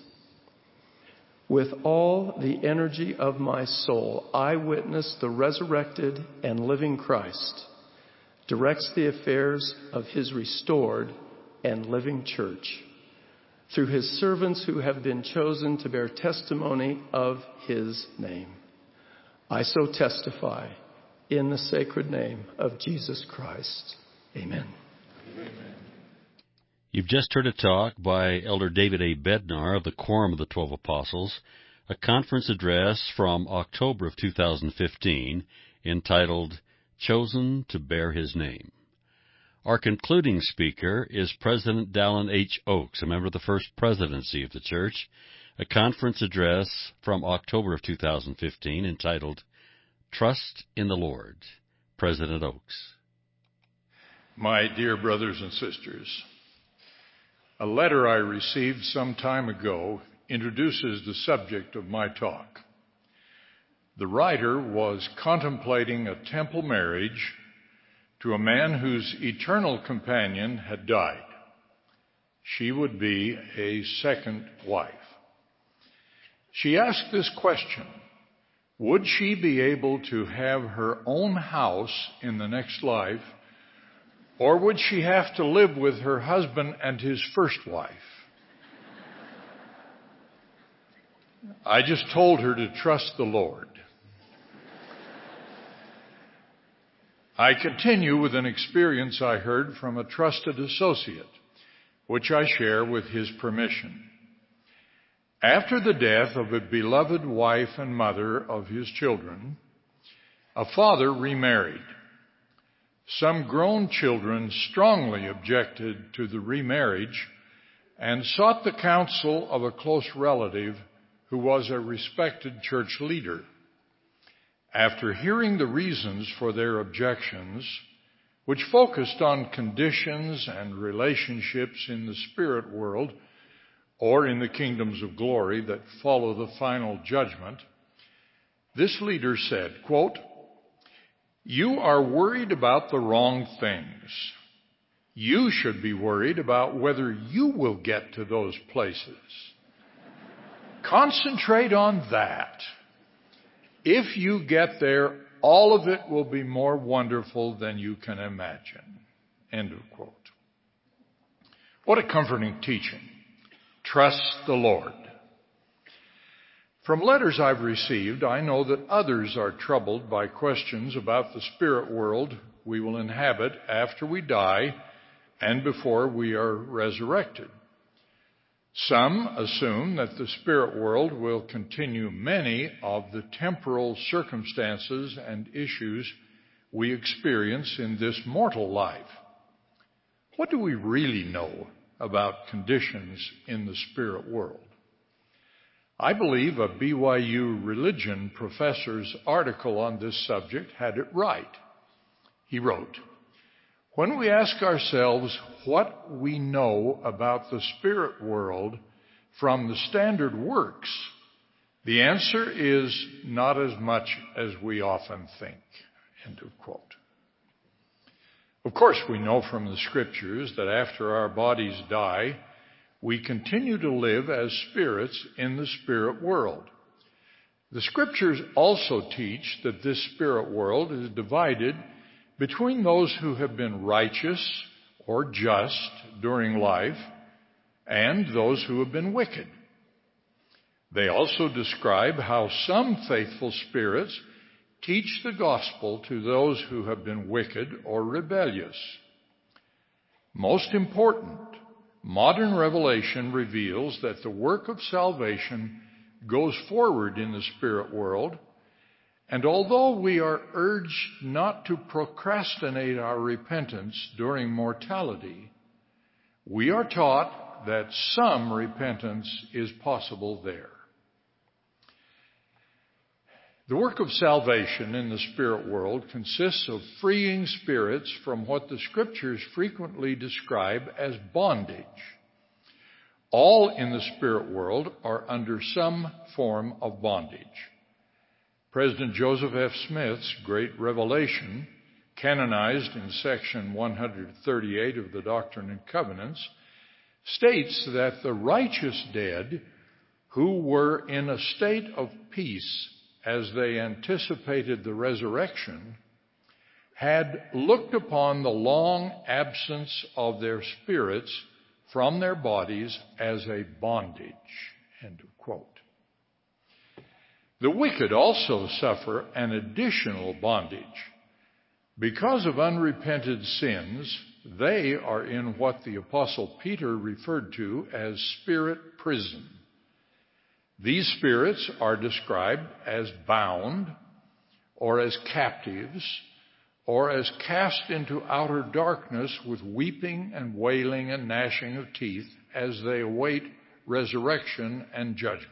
With all the energy of my soul, I witness the resurrected and living Christ directs the affairs of His restored and living church through His servants who have been chosen to bear testimony of His name. I so testify in the sacred name of Jesus Christ. Amen. Amen. You've just heard a talk by Elder David A. Bednar of the Quorum of the 12 Apostles, a conference address from October of 2015 entitled, "Chosen to Bear His Name." Our concluding speaker is President Dallin H. Oaks, a member of the First Presidency of the Church, a conference address from October of 2015 entitled, "Trust in the Lord." President Oaks. My dear brothers and sisters, a letter I received some time ago introduces the subject of my talk. The writer was contemplating a temple marriage to a man whose eternal companion had died. She would be a second wife. She asked this question: would she be able to have her own house in the next life, or would she have to live with her husband and his first wife? I just told her to trust the Lord. I continue with an experience I heard from a trusted associate, which I share with his permission. After the death of a beloved wife and mother of his children, a father remarried. Some grown children strongly objected to the remarriage and sought the counsel of a close relative who was a respected church leader. After hearing the reasons for their objections, which focused on conditions and relationships in the spirit world or in the kingdoms of glory that follow the final judgment, this leader said, quote, "You are worried about the wrong things. You should be worried about whether you will get to those places. Concentrate on that. If you get there, all of it will be more wonderful than you can imagine." End of quote. What a comforting teaching. Trust the Lord. From letters I've received, I know that others are troubled by questions about the spirit world we will inhabit after we die and before we are resurrected. Some assume that the spirit world will continue many of the temporal circumstances and issues we experience in this mortal life. What do we really know about conditions in the spirit world? I believe a BYU religion professor's article on this subject had it right. He wrote, When we ask ourselves what we know about the spirit world from the standard works, the answer is not as much as we often think. End of quote. Of course, we know from the Scriptures that after our bodies die, we continue to live as spirits in the spirit world. The Scriptures also teach that this spirit world is divided between those who have been righteous or just during life and those who have been wicked. They also describe how some faithful spirits teach the gospel to those who have been wicked or rebellious. Most important, modern revelation reveals that the work of salvation goes forward in the spirit world, and although we are urged not to procrastinate our repentance during mortality, we are taught that some repentance is possible there. The work of salvation in the spirit world consists of freeing spirits from what the Scriptures frequently describe as bondage. All in the spirit world are under some form of bondage. President Joseph F. Smith's Great Revelation, canonized in section 138 of the Doctrine and Covenants, states that the righteous dead who were in a state of peace as they anticipated the resurrection, had looked upon the long absence of their spirits from their bodies as a bondage. End of quote. The wicked also suffer an additional bondage. Because of unrepented sins, they are in what the Apostle Peter referred to as spirit prison. These spirits are described as bound, or as captives, or as cast into outer darkness with weeping and wailing and gnashing of teeth as they await resurrection and judgment.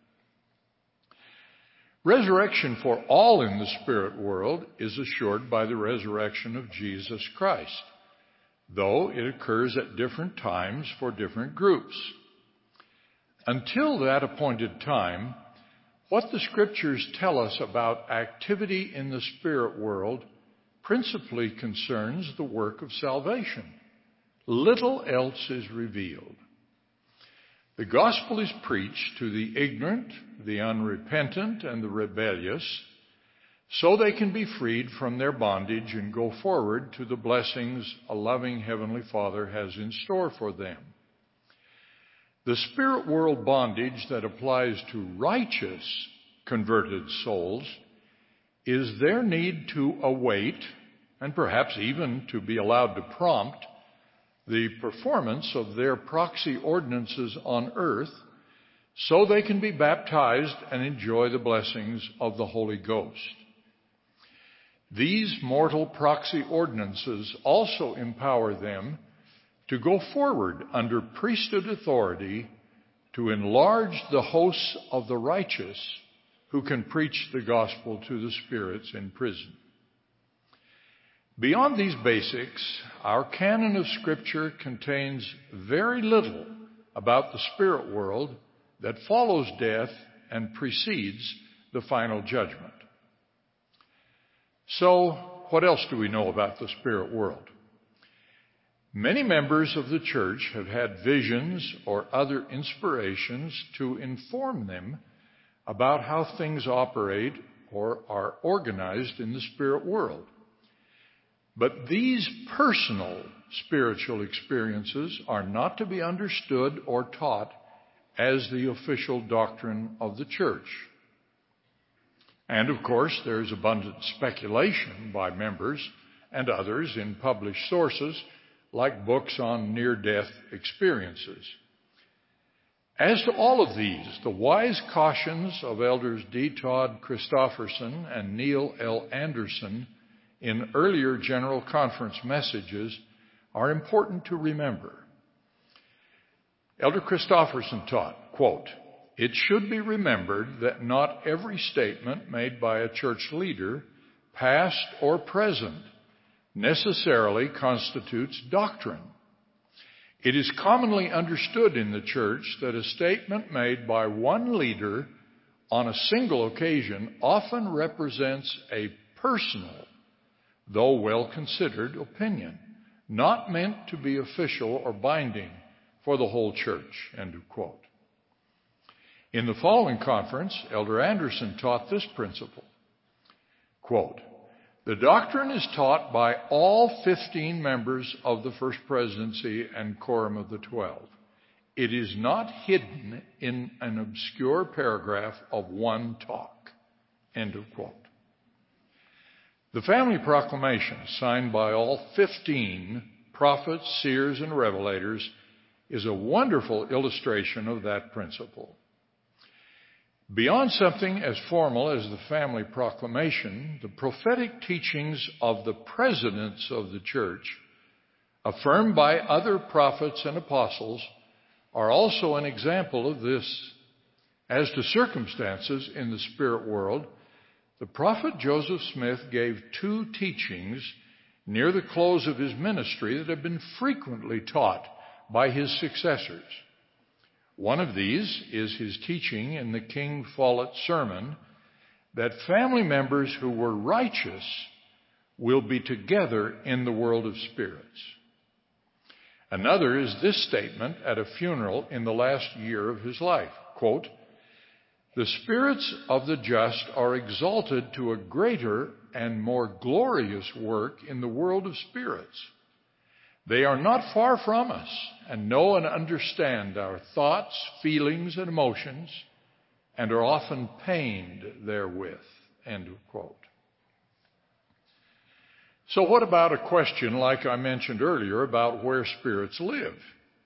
Resurrection for all in the spirit world is assured by the resurrection of Jesus Christ, though it occurs at different times for different groups. Until that appointed time, what the Scriptures tell us about activity in the spirit world principally concerns the work of salvation. Little else is revealed. The gospel is preached to the ignorant, the unrepentant, and the rebellious, so they can be freed from their bondage and go forward to the blessings a loving Heavenly Father has in store for them. The spirit world bondage that applies to righteous converted souls is their need to await, and perhaps even to be allowed to prompt, the performance of their proxy ordinances on earth so they can be baptized and enjoy the blessings of the Holy Ghost. These mortal proxy ordinances also empower them to go forward under priesthood authority to enlarge the hosts of the righteous who can preach the gospel to the spirits in prison. Beyond these basics, our canon of Scripture contains very little about the spirit world that follows death and precedes the final judgment. So, what else do we know about the spirit world? Many members of the church have had visions or other inspirations to inform them about how things operate or are organized in the spirit world. But these personal spiritual experiences are not to be understood or taught as the official doctrine of the church. And of course, there is abundant speculation by members and others in published sources like books on near-death experiences. As to all of these, the wise cautions of Elders D. Todd Christofferson and Neil L. Anderson in earlier General Conference messages are important to remember. Elder Christofferson taught, quote, "It should be remembered that not every statement made by a church leader, past or present, necessarily constitutes doctrine. It is commonly understood in the church that a statement made by one leader on a single occasion often represents a personal, though well-considered opinion, not meant to be official or binding for the whole church. End of quote. In the following conference, Elder Anderson taught this principle. Quote, "The doctrine is taught by all 15 members of the First Presidency and Quorum of the 12. It is not hidden in an obscure paragraph of one talk." End of quote. The family proclamation, signed by all 15 prophets, seers, and revelators, is a wonderful illustration of that principle. Beyond something as formal as the family proclamation, the prophetic teachings of the presidents of the church, affirmed by other prophets and apostles, are also an example of this. As to circumstances in the spirit world, the prophet Joseph Smith gave 2 teachings near the close of his ministry that have been frequently taught by his successors. One of these is his teaching in the King Follett sermon that family members who were righteous will be together in the world of spirits. Another is this statement at a funeral in the last year of his life. Quote, "The spirits of the just are exalted to a greater and more glorious work in the world of spirits. They are not far from us and know and understand our thoughts, feelings, and emotions, and are often pained therewith." End of quote. So what about a question like I mentioned earlier about where spirits live?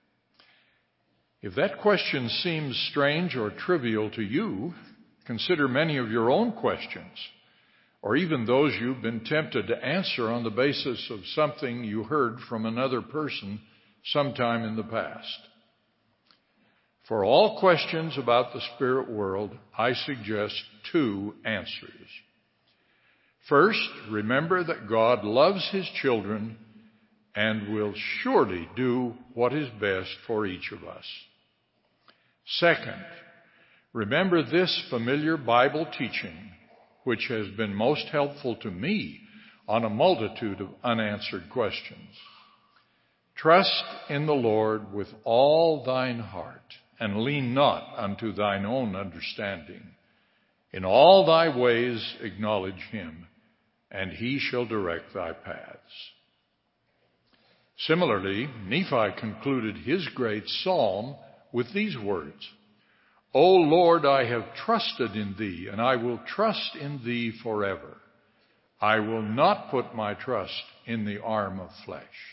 If that question seems strange or trivial to you, consider many of your own questions, or even those you've been tempted to answer on the basis of something you heard from another person sometime in the past. For all questions about the spirit world, I suggest 2 answers. First, remember that God loves His children and will surely do what is best for each of us. Second, remember this familiar Bible teaching, which has been most helpful to me on a multitude of unanswered questions. Trust in the Lord with all thine heart, and lean not unto thine own understanding. In all thy ways acknowledge Him, and He shall direct thy paths. Similarly, Nephi concluded his great psalm with these words, "O Lord, I have trusted in Thee, and I will trust in Thee forever. I will not put my trust in the arm of flesh."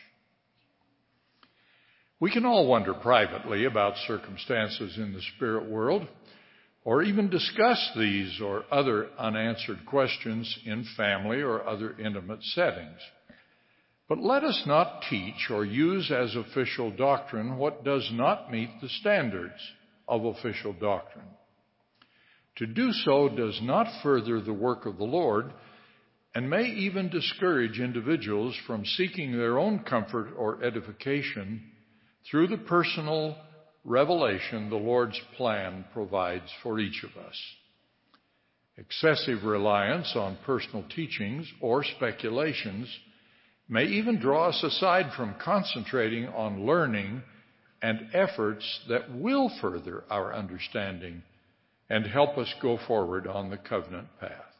We can all wonder privately about circumstances in the spirit world, or even discuss these or other unanswered questions in family or other intimate settings. But let us not teach or use as official doctrine what does not meet the standards of official doctrine. To do so does not further the work of the Lord and may even discourage individuals from seeking their own comfort or edification through the personal revelation the Lord's plan provides for each of us. Excessive reliance on personal teachings or speculations may even draw us aside from concentrating on learning and efforts that will further our understanding and help us go forward on the covenant path.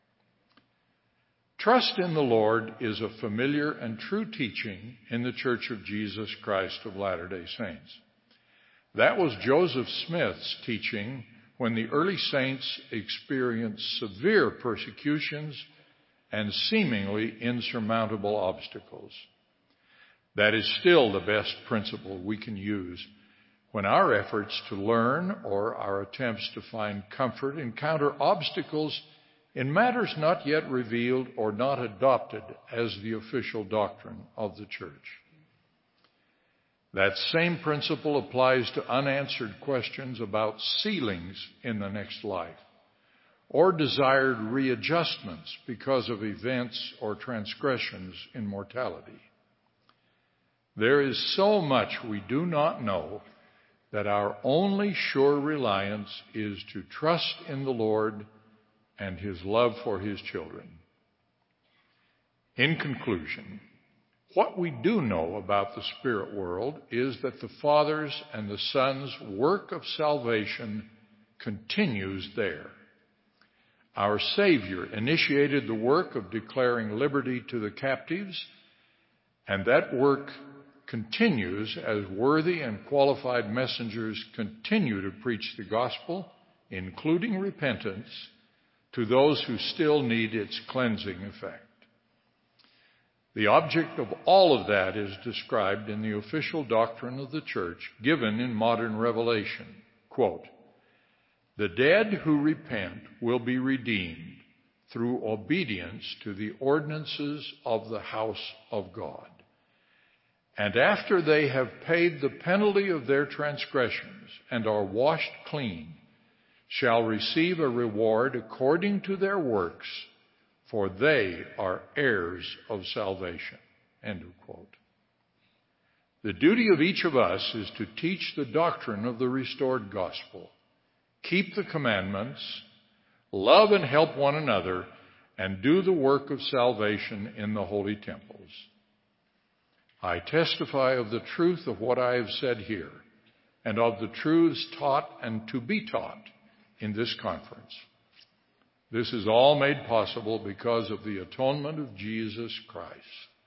Trust in the Lord is a familiar and true teaching in the Church of Jesus Christ of Latter-day Saints. That was Joseph Smith's teaching when the early saints experienced severe persecutions and seemingly insurmountable obstacles. That is still the best principle we can use when our efforts to learn or our attempts to find comfort encounter obstacles in matters not yet revealed or not adopted as the official doctrine of the church. That same principle applies to unanswered questions about sealings in the next life, or desired readjustments because of events or transgressions in mortality. There is so much we do not know that our only sure reliance is to trust in the Lord and His love for His children. In conclusion, what we do know about the spirit world is that the Father's and the Son's work of salvation continues there. Our Savior initiated the work of declaring liberty to the captives, and that work continues as worthy and qualified messengers continue to preach the gospel, including repentance, to those who still need its cleansing effect. The object of all of that is described in the official doctrine of the church given in modern revelation. Quote, "The dead who repent will be redeemed through obedience to the ordinances of the house of God. And after they have paid the penalty of their transgressions and are washed clean, shall receive a reward according to their works, for they are heirs of salvation." End of quote. The duty of each of us is to teach the doctrine of the restored gospel, keep the commandments, love and help one another, and do the work of salvation in the holy temples. I testify of the truth of what I have said here, and of the truths taught and to be taught in this conference. This is all made possible because of the atonement of Jesus Christ.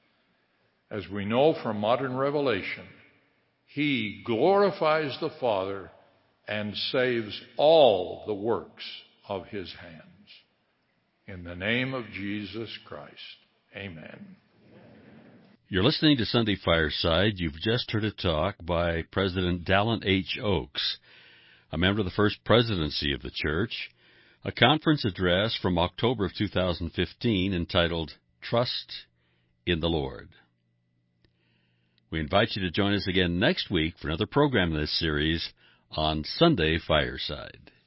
As we know from modern revelation, He glorifies the Father and saves all the works of His hands. In the name of Jesus Christ, amen. You're listening to Sunday Fireside. You've just heard a talk by President Dallin H. Oaks, a member of the First Presidency of the Church, a conference address from October of 2015 entitled Trust in the Lord. We invite you to join us again next week for another program in this series on Sunday Fireside.